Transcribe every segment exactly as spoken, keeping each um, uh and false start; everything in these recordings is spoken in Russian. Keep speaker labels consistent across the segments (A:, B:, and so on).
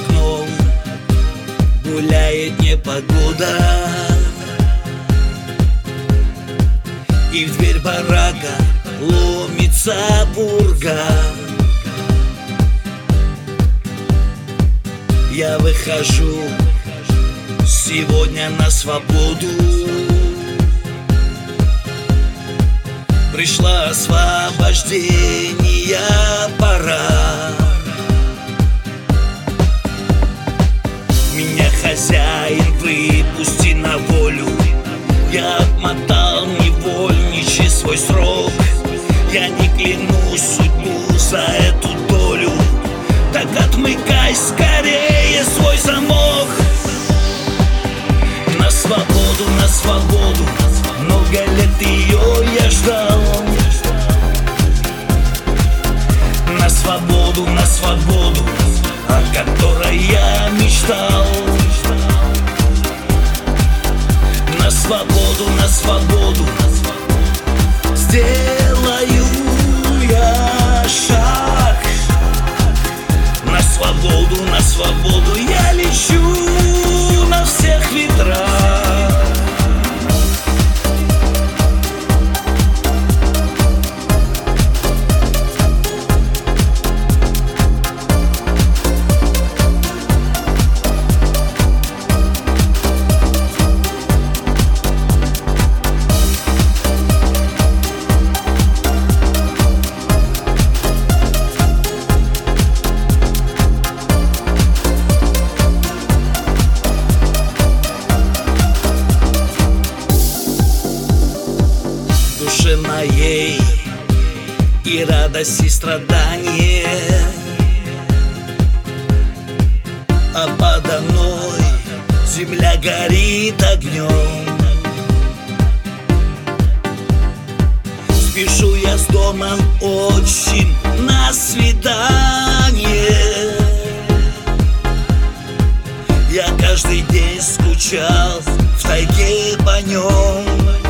A: окном гуляет непогода, и в дверь барака ломится пурга. Я выхожу сегодня на свободу. Пришла освобождения пора. Меня хозяин выпусти на волю. Я отмотал невольничий свой срок. Я не клянусь судьбу за эту долю. Так отмыкай скорее свой замок. На свободу, на свободу, много лет ее я ждал. На свободу, на свободу, о которой я мечтал. На свободу, на свободу сделаю я шаг. На свободу, на свободу я лечу на всех ветрах. Душе моей и радость, и страдание, а подо мной земля горит огнем. Спешу я с домом очень на свидание. Я каждый день скучал в тайге по нем.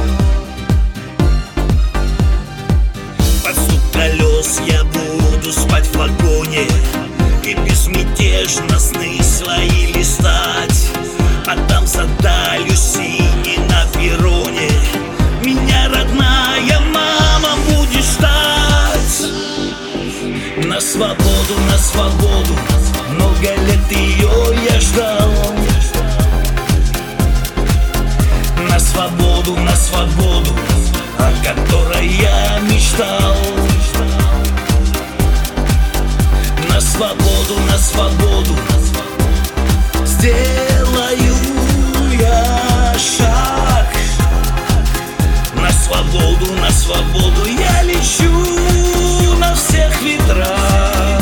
A: Под стук колес я буду спать в вагоне и безмятежно сны свои листать. А там за далью синей на перроне меня родная мама будет ждать. На свободу, на свободу, много лет ее я ждал. На свободу, на свободу, о которой я мечтал. На свободу, на свободу сделаю я шаг. На свободу, на свободу я лечу на всех ветрах.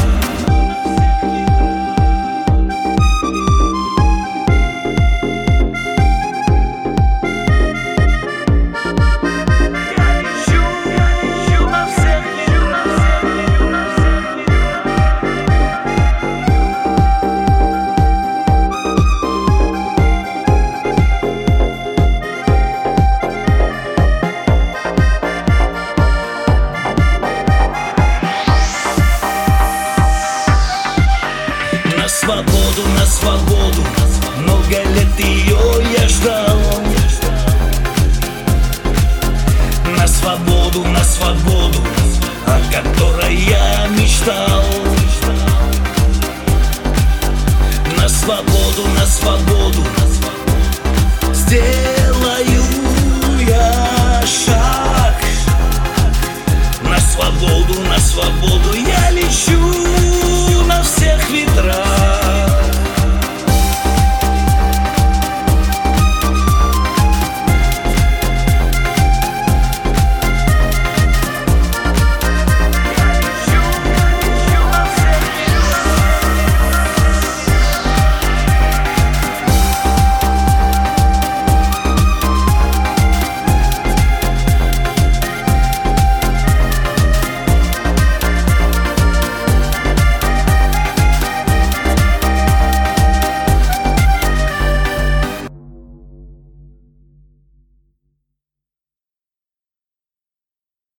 A: На свободу, на свободу, много лет ее я ждал. На свободу, на свободу, о которой я мечтал. На свободу, на свободу сделаю я шаг. На свободу, на свободу я лечу на всех ветрах.